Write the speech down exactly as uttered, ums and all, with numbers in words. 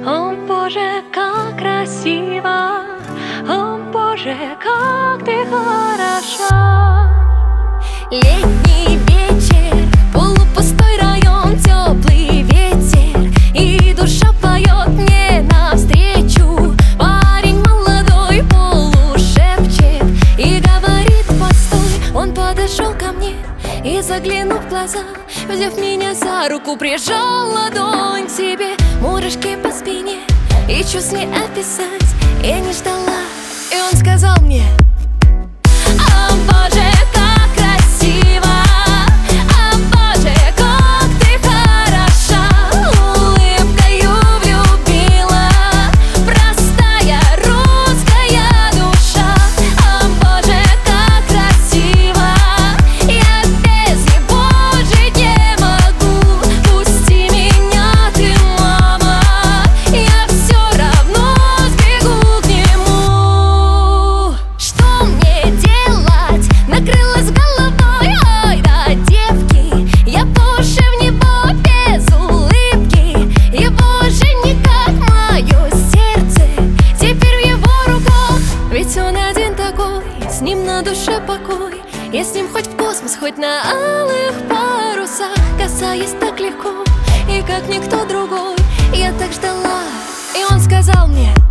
О, Боже, как красиво! О, Боже, как ты хороша! Летний вечер, полупустой район, теплый ветер, и душа поет мне навстречу. Парень молодой полушепчет и говорит: постой. Он подошел ко мне и, заглянув в глаза, взяв меня за руку, прижал ладонь к себе. Мурашки по спине, и чувств не описать, я не ждала. И он сказал мне: о, Боже, как красиво! О, Боже, как ты хороша! Улыбкою влюбила простая русская душа. О, Боже, как красиво! Я без него жить не могу. Пусти меня, ты, мама, я все равно сбегу к нему. Что мне делать? Накрылась головой, ой, да, девки. Я по уши в него без улыбки. Его же не как мое сердце, теперь в его руках. Ведь он один такой, с ним на душе покой. Я с ним хоть в космос, хоть на алых парусах. Касаясь так легко, и как никто другой, я так ждала. И он сказал мне: